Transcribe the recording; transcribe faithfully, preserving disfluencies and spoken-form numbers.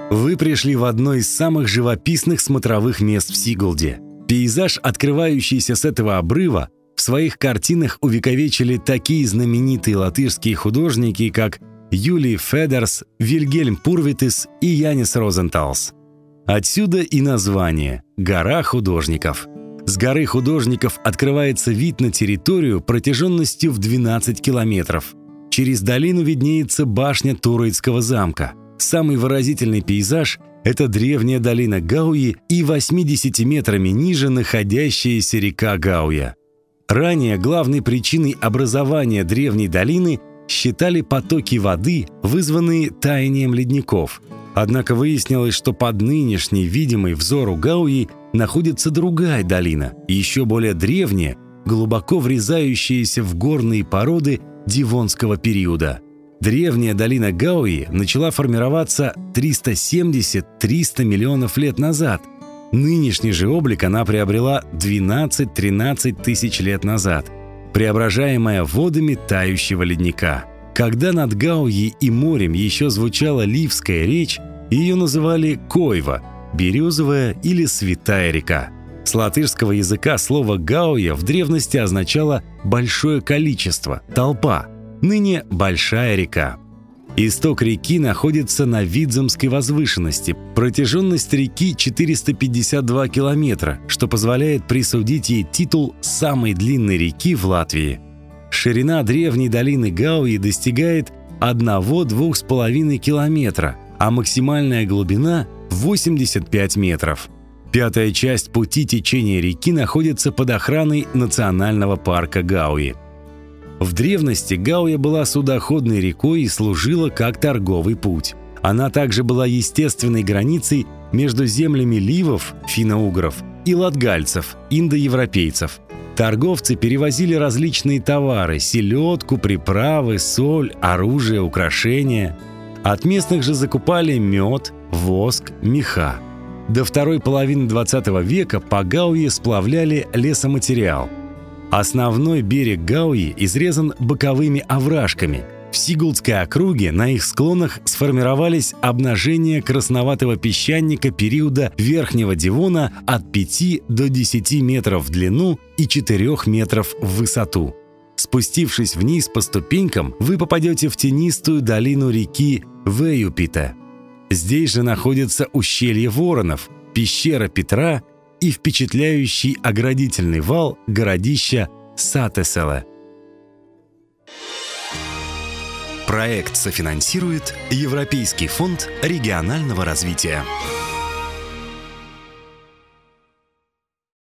Вы пришли в одно из самых живописных смотровых мест в Сигулде. Пейзаж, открывающийся с этого обрыва, в своих картинах увековечили такие знаменитые латышские художники, как Юлий Федерс, Вильгельм Пурвитис и Янис Розенталс. Отсюда и название «Гора художников». С горы художников открывается вид на территорию протяженностью в двенадцать километров. Через долину виднеется башня Туроицкого замка. Самый выразительный пейзаж – это древняя долина Гауи и восьмидесятью метрами ниже находящаяся река Гауя. Ранее главной причиной образования древней долины считали потоки воды, вызванные таянием ледников. Однако выяснилось, что под нынешней видимой взору Гауи находится другая долина, еще более древняя, глубоко врезающаяся в горные породы Девонского периода. Древняя долина Гауи начала формироваться триста семьдесят - триста миллионов лет назад. Нынешний же облик она приобрела двенадцать-тринадцать тысяч лет назад, преображаемая водами тающего ледника. Когда над Гауей и морем еще звучала ливская речь, ее называли Койва – березовая или святая река. С латышского языка слово «гауя» в древности означало «большое количество», «толпа», ныне «большая река». Исток реки находится на Видземской возвышенности. Протяженность реки четыреста пятьдесят два километра, что позволяет присудить ей титул самой длинной реки в Латвии. Ширина древней долины Гауи достигает одного-двух с половиной километра, а максимальная глубина – восемьдесят пять метров. Пятая часть пути течения реки находится под охраной Национального парка Гауи. В древности Гауя была судоходной рекой и служила как торговый путь. Она также была естественной границей между землями ливов, финно-угров, и латгальцев, индоевропейцев. Торговцы перевозили различные товары – селедку, приправы, соль, оружие, украшения. От местных же закупали мед, воск, меха. До второй половины двадцатого века по Гауе сплавляли лесоматериал. Основной берег Гауи изрезан боковыми овражками. В Сигулдской округе на их склонах сформировались обнажения красноватого песчаника периода Верхнего Девона от пяти до десяти метров в длину и четырёх метров в высоту. Спустившись вниз по ступенькам, вы попадете в тенистую долину реки Веюпите. Здесь же находится ущелье Воронов, пещера Петра и впечатляющий оградительный вал городища Сатеселе. Проект софинансирует Европейский фонд регионального развития.